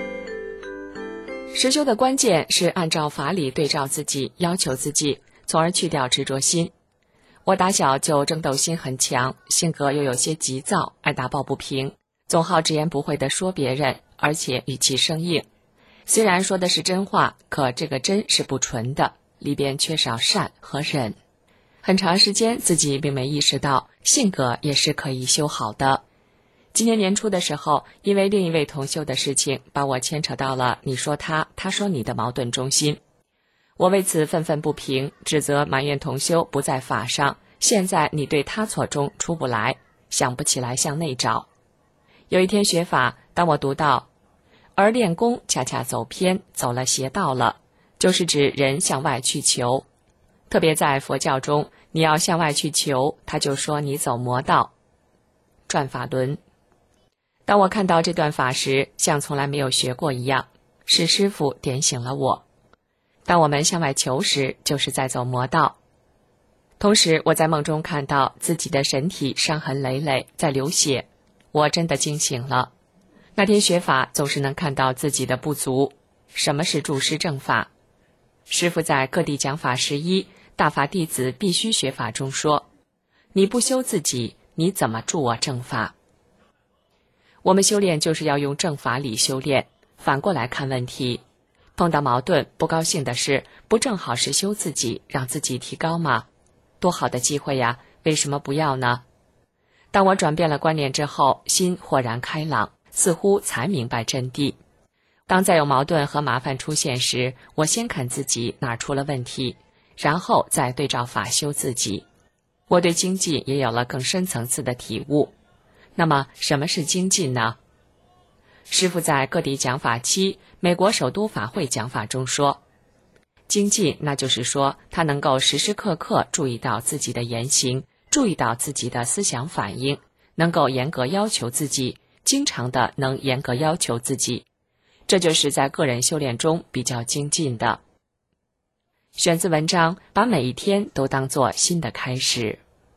实修的关键是按照法理对照自己，要求自己，从而去掉执着心。我打小就争斗心很强，性格又有些急躁，爱打抱不平，总好直言不讳地说别人，而且语气生硬。虽然说的是真话，可这个真是不纯的，里边缺少善和忍。很长时间自己并没意识到，性格也是可以修好的。今年年初的时候，因为另一位同修的事情，把我牵扯到了你说他，他说你的矛盾中心。我为此愤愤不平，指责埋怨同修不在法上，现在你对他错中出不来，想不起来向内找。有一天学法，当我读到而练功恰恰走偏，走了邪道了，就是指人向外去求。特别在佛教中，你要向外去求，他就说你走魔道。转法轮。当我看到这段法时，像从来没有学过一样，是师父点醒了我。当我们向外求时，就是在走魔道。同时我在梦中看到自己的身体伤痕累累，在流血，我真的惊醒了。那天学法总是能看到自己的不足。什么是助师正法？师父在各地讲法十一大法弟子必须学法中说，你不修自己，你怎么助我正法？我们修炼就是要用正法理修炼，反过来看问题。碰到矛盾不高兴的事，不正好是修自己，让自己提高吗？多好的机会呀，为什么不要呢？当我转变了观念之后，心豁然开朗，似乎才明白真谛。当再有矛盾和麻烦出现时，我先看自己哪儿出了问题，然后再对照法修自己。我对精进也有了更深层次的体悟。那么什么是精进呢？师父在各地讲法期美国首都法会讲法中说，精进那就是说他能够时时刻刻注意到自己的言行，注意到自己的思想反应，能够严格要求自己，经常的能严格要求自己，这就是在个人修炼中比较精进的。选自文章，把每一天都当作新的开始。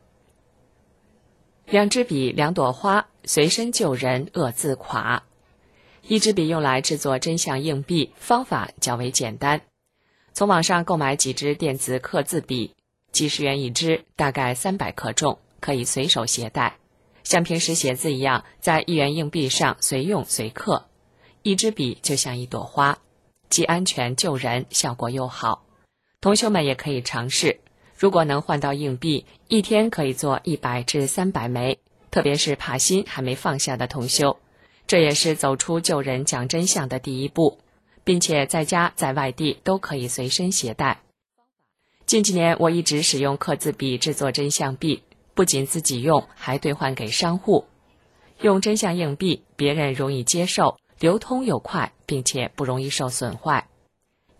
两支笔，两朵花，随身救人，恶自垮。一支笔用来制作真相硬币，方法较为简单。从网上购买几支电子刻字笔，几十元一支，大概三百克重，可以随手携带，像平时写字一样，在一元硬币上随用随刻。一支笔就像一朵花，既安全救人，效果又好。同学们也可以尝试。如果能换到硬币，一天可以做一百至三百枚，特别是怕心还没放下的同修，这也是走出救人讲真相的第一步，并且在家在外地都可以随身携带。近几年我一直使用刻字笔制作真相币，不仅自己用，还兑换给商户。用真相硬币，别人容易接受，流通又快，并且不容易受损坏。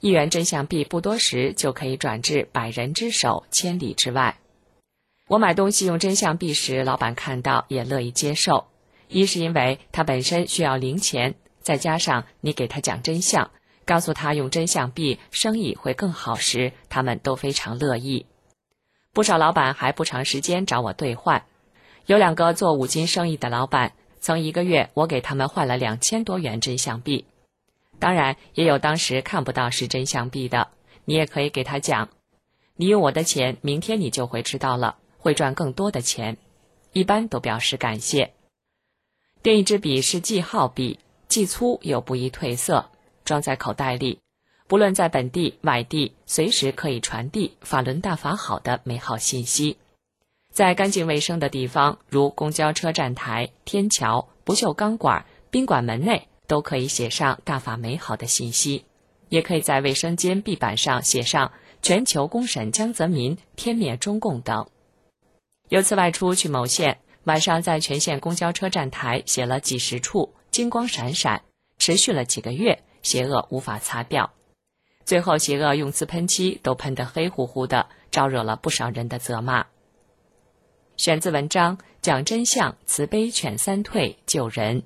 一元真相币不多时就可以转至百人之手，千里之外。我买东西用真相币时，老板看到也乐意接受。一是因为他本身需要零钱，再加上你给他讲真相，告诉他用真相币生意会更好时，他们都非常乐意。不少老板还不长时间找我兑换。有两个做五金生意的老板，曾一个月我给他们换了两千多元真相币。当然也有当时看不到是真相币的，你也可以给他讲，你用我的钱，明天你就会知道了，会赚更多的钱。一般都表示感谢。订一支笔是记号笔，既粗又不易褪色，装在口袋里，不论在本地外地，随时可以传递法轮大法好的美好信息。在干净卫生的地方，如公交车站台、天桥、不锈钢管、宾馆门内，都可以写上大法美好的信息。也可以在卫生间壁板上写上全球公审江泽民，天灭中共等。有次外出去某县，晚上在全县公交车站台写了几十处，金光闪闪，持续了几个月，邪恶无法擦掉。最后邪恶用自喷漆都喷得黑乎乎的，招惹了不少人的责骂。选自文章《讲真相，慈悲劝三退，救人》。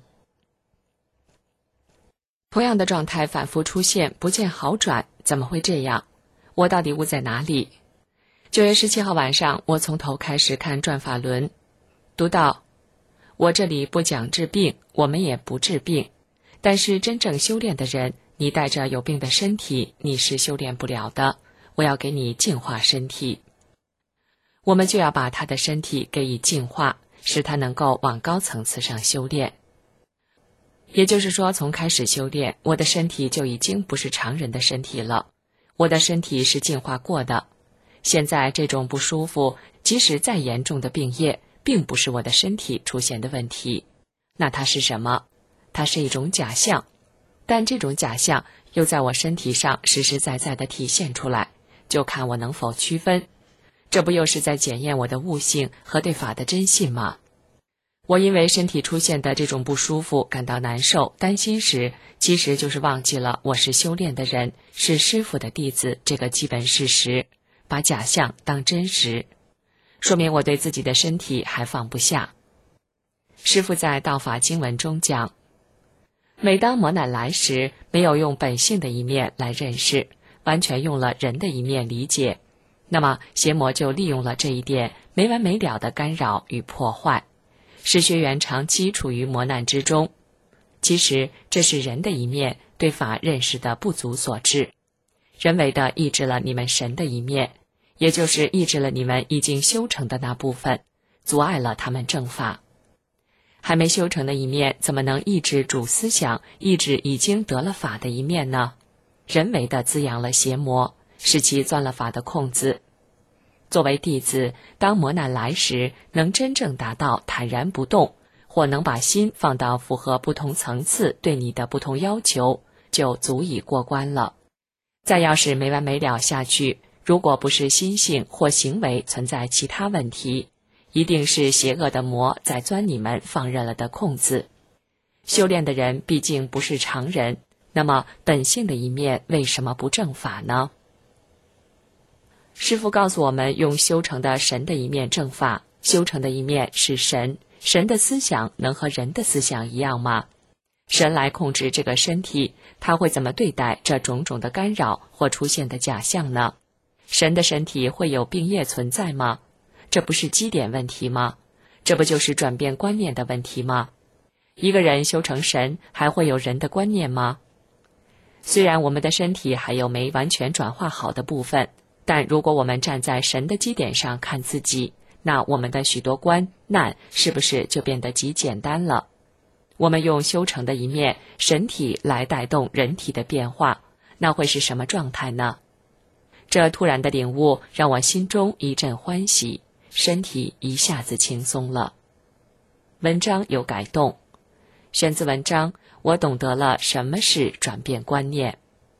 同样的状态反复出现，不见好转，怎么会这样？我到底误在哪里？九月十七号晚上，我从头开始看转法轮，读到：我这里不讲治病，我们也不治病，但是真正修炼的人，你带着有病的身体，你是修炼不了的，我要给你净化身体。我们就要把他的身体给予净化，使他能够往高层次上修炼。也就是说，从开始修炼，我的身体就已经不是常人的身体了，我的身体是净化过的。现在这种不舒服，即使再严重的病业，并不是我的身体出现的问题。那它是什么？它是一种假象，但这种假象又在我身体上实实在在地体现出来，就看我能否区分。这不又是在检验我的悟性和对法的真信吗？我因为身体出现的这种不舒服感到难受担心时，其实就是忘记了我是修炼的人，是师父的弟子这个基本事实，把假象当真实，说明我对自己的身体还放不下。师父在道法经文中讲，每当磨难来时，没有用本性的一面来认识，完全用了人的一面理解，那么邪魔就利用了这一点，没完没了的干扰与破坏，使学员长期处于磨难之中。其实这是人的一面对法认识的不足所致，人为的抑制了你们神的一面，也就是抑制了你们已经修成的那部分，阻碍了他们正法。还没修成的一面怎么能抑制主思想，抑制已经得了法的一面呢？人为的滋养了邪魔，使其钻了法的空子。作为弟子，当磨难来时，能真正达到坦然不动，或能把心放到符合不同层次对你的不同要求，就足以过关了。再要是没完没了下去，如果不是心性或行为存在其他问题，一定是邪恶的魔在钻你们放任了的空子。修炼的人毕竟不是常人，那么本性的一面为什么不正法呢？师父告诉我们，用修成的神的一面正法，修成的一面是神，神的思想能和人的思想一样吗？神来控制这个身体，他会怎么对待这种种的干扰或出现的假象呢？神的身体会有病业存在吗？这不是基点问题吗？这不就是转变观念的问题吗？一个人修成神，还会有人的观念吗？虽然我们的身体还有没完全转化好的部分，但如果我们站在神的基点上看自己，那我们的许多关难是不是就变得极简单了？我们用修成的一面神体来带动人体的变化，那会是什么状态呢？这突然的领悟让我心中一阵欢喜，身体一下子轻松了。文章有改动，选自文章，我懂得了什么是转变观念。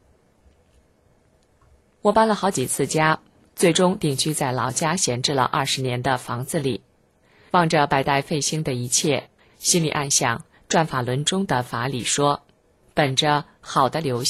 我搬了好几次家，最终定居在老家闲置了二十年的房子里，望着百代废兴的一切，心里暗想，转法轮中的法理说，本着好的留下，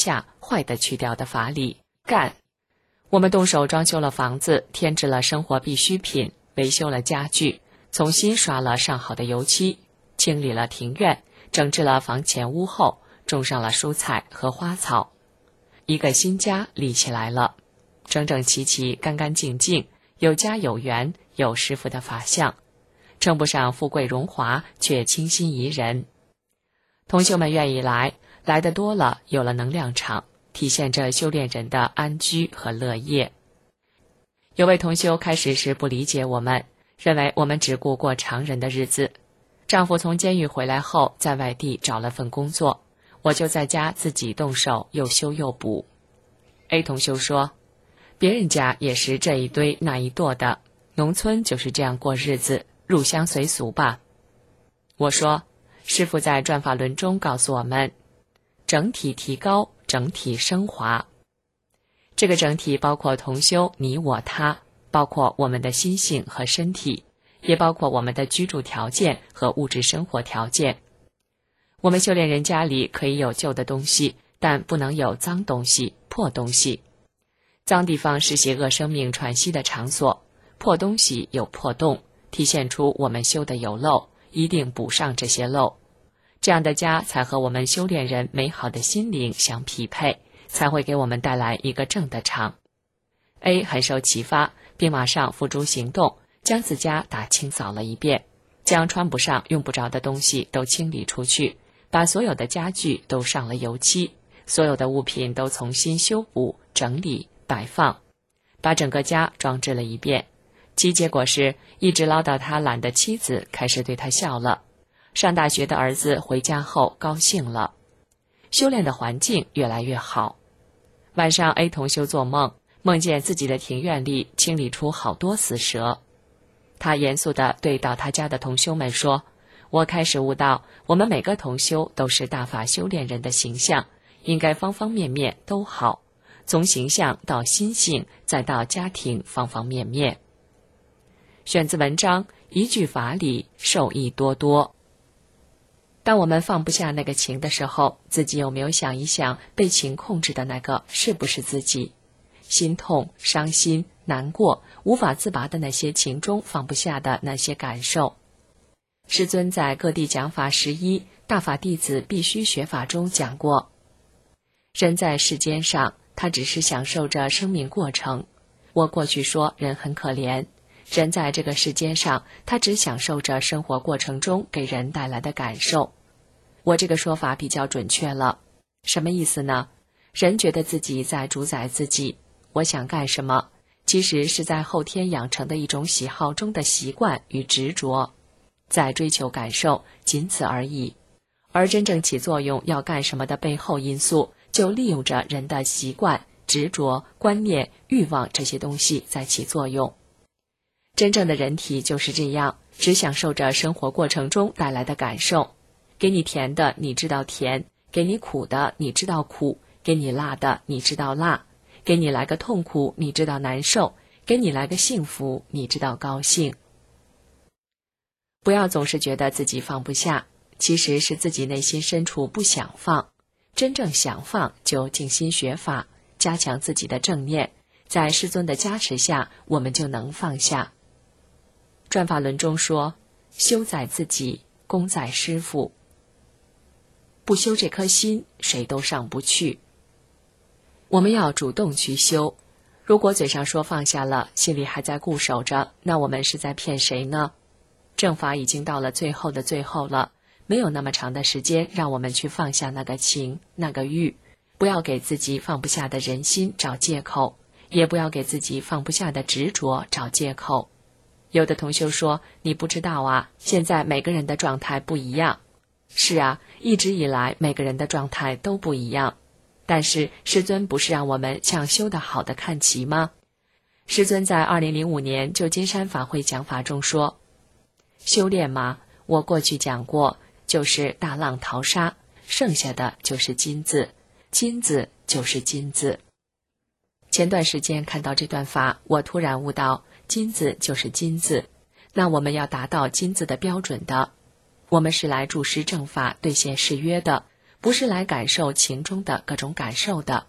坏的去掉的法理，干。我们动手装修了房子，添置了生活必需品，维修了家具，重新刷了上好的油漆，清理了庭院，整治了房前屋后，种上了蔬菜和花草。一个新家立起来了，整整齐齐，干干净净，有家有园，有师傅的法相，称不上富贵荣华，却清新宜人。同修们愿意来，来得多了，有了能量场，体现着修炼人的安居和乐业。有位同修开始时不理解我们，认为我们只顾过常人的日子。丈夫从监狱回来后，在外地找了份工作，我就在家自己动手，又修又补。A 同修说，别人家也是这一堆那一垛的，农村就是这样过日子，入乡随俗吧。我说，师父在转法轮中告诉我们，整体提高，整体升华。这个整体包括同修你我他，包括我们的心性和身体，也包括我们的居住条件和物质生活条件。我们修炼人家里可以有旧的东西，但不能有脏东西、破东西。脏地方是邪恶生命喘息的场所，破东西有破洞，体现出我们修的有漏，一定补上这些漏。这样的家才和我们修炼人美好的心灵相匹配，才会给我们带来一个正的场。A 很受启发，并马上付诸行动，将自家打清扫了一遍，将穿不上用不着的东西都清理出去，把所有的家具都上了油漆，所有的物品都重新修补、整理、摆放，把整个家装置了一遍。其结果是，一直唠叨他懒的妻子开始对他笑了，上大学的儿子回家后高兴了，修炼的环境越来越好。晚上 A 同修做梦，梦见自己的庭院里清理出好多死蛇。他严肃地对到他家的同修们说，我开始悟到，我们每个同修都是大法修炼人的形象，应该方方面面都好，从形象到心性，再到家庭方方面面。选自文章，一句法理，受益多多。当我们放不下那个情的时候，自己有没有想一想，被情控制的那个是不是自己？心痛、伤心、难过、无法自拔的那些情中放不下的那些感受。师尊在各地讲法十一大法弟子必须学法中讲过，人在世间上，他只是享受着生命过程。我过去说人很可怜，人在这个世间上，他只享受着生活过程中给人带来的感受。我这个说法比较准确了。什么意思呢？人觉得自己在主宰自己，我想干什么，其实是在后天养成的一种喜好中的习惯与执着，在追求感受，仅此而已。而真正起作用要干什么的背后因素，就利用着人的习惯、执着、观念、欲望这些东西在起作用。真正的人体就是这样，只享受着生活过程中带来的感受。给你甜的，你知道甜；给你苦的，你知道苦；给你辣的，你知道辣；给你来个痛苦，你知道难受；给你来个幸福，你知道高兴。不要总是觉得自己放不下，其实是自己内心深处不想放。真正想放，就静心学法，加强自己的正念，在师尊的加持下，我们就能放下。转法轮中说，修在自己，功在师父。不修这颗心，谁都上不去。我们要主动去修，如果嘴上说放下了，心里还在固守着，那我们是在骗谁呢？正法已经到了最后的最后了，没有那么长的时间让我们去放下那个情、那个欲。不要给自己放不下的人心找借口，也不要给自己放不下的执着找借口。有的同修说，你不知道啊，现在每个人的状态不一样。是啊，一直以来每个人的状态都不一样。但是师尊不是让我们向修得好的看齐吗？师尊在二零零五年旧金山法会讲法中说，修炼嘛，我过去讲过，就是大浪淘沙，剩下的就是金子，金子就是金子。前段时间看到这段法，我突然悟到，金子就是金子，那我们要达到金子的标准的。我们是来助师正法兑现誓约的，不是来感受情中的各种感受的，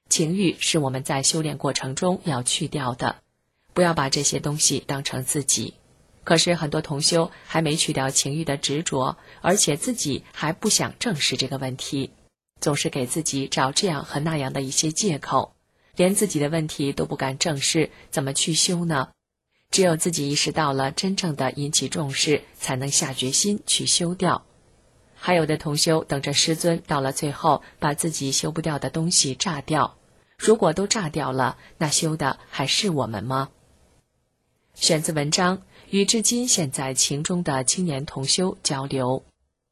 情欲是我们在修炼过程中要去掉的，不要把这些东西当成自己。可是很多同修还没去掉情欲的执着，而且自己还不想正视这个问题，总是给自己找这样和那样的一些借口，连自己的问题都不敢正视，怎么去修呢？只有自己意识到了，真正的引起重视，才能下决心去修掉。还有的同修等着师尊到了最后把自己修不掉的东西炸掉，如果都炸掉了，那修的还是我们吗？选自文章与至今现在情中的青年同修交流。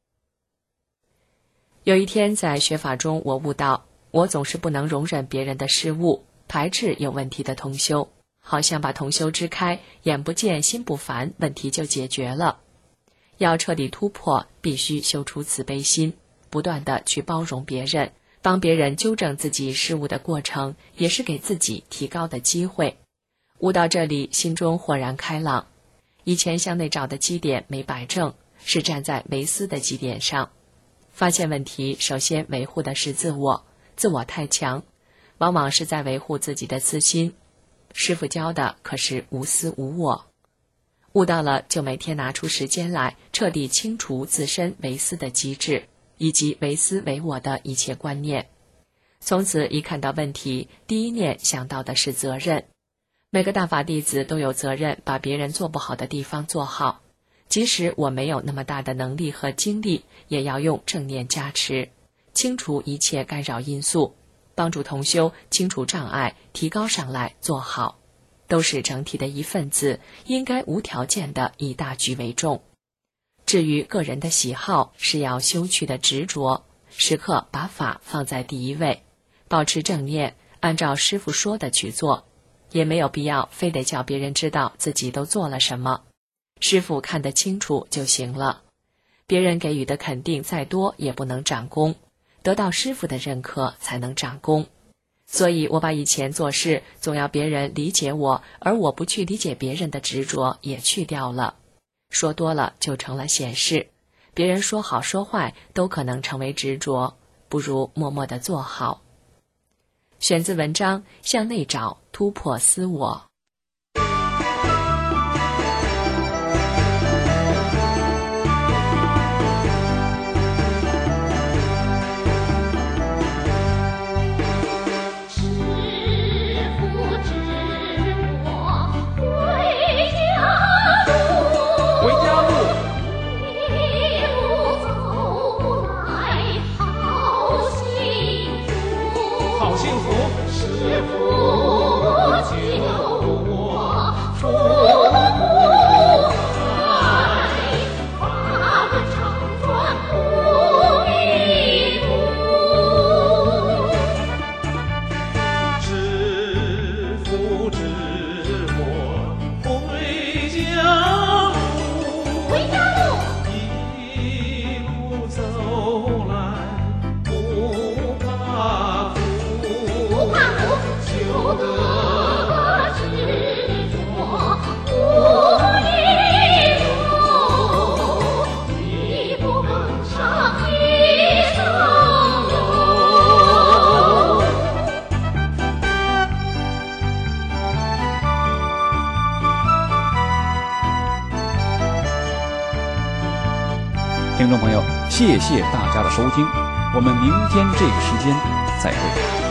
有一天在学法中，我悟到我总是不能容忍别人的失误，排斥有问题的同修，好像把同修支开，眼不见心不烦，问题就解决了。要彻底突破，必须修出慈悲心，不断地去包容别人，帮别人纠正自己失误的过程，也是给自己提高的机会。悟到这里，心中豁然开朗。以前向内找的基点没摆正，是站在唯私的基点上。发现问题，首先维护的是自我，自我太强，往往是在维护自己的私心。师父教的可是无私无我。悟到了，就每天拿出时间来，彻底清除自身唯私的机制，以及唯私唯我的一切观念。从此一看到问题，第一念想到的是责任。每个大法弟子都有责任把别人做不好的地方做好，即使我没有那么大的能力和精力，也要用正念加持，清除一切干扰因素，帮助同修清除障碍，提高上来做好，都是整体的一份子，应该无条件的以大局为重。至于个人的喜好，是要修去的执着，时刻把法放在第一位，保持正念，按照师父说的去做，也没有必要非得叫别人知道自己都做了什么，师父看得清楚就行了。别人给予的肯定再多也不能长功，得到师父的认可才能长功。所以我把以前做事总要别人理解我，而我不去理解别人的执着也去掉了。说多了就成了显示，别人说好说坏都可能成为执着，不如默默地做好。选自文章《向内找，突破私我》。 听众朋友，谢谢大家的收听，我们明天这个时间再会。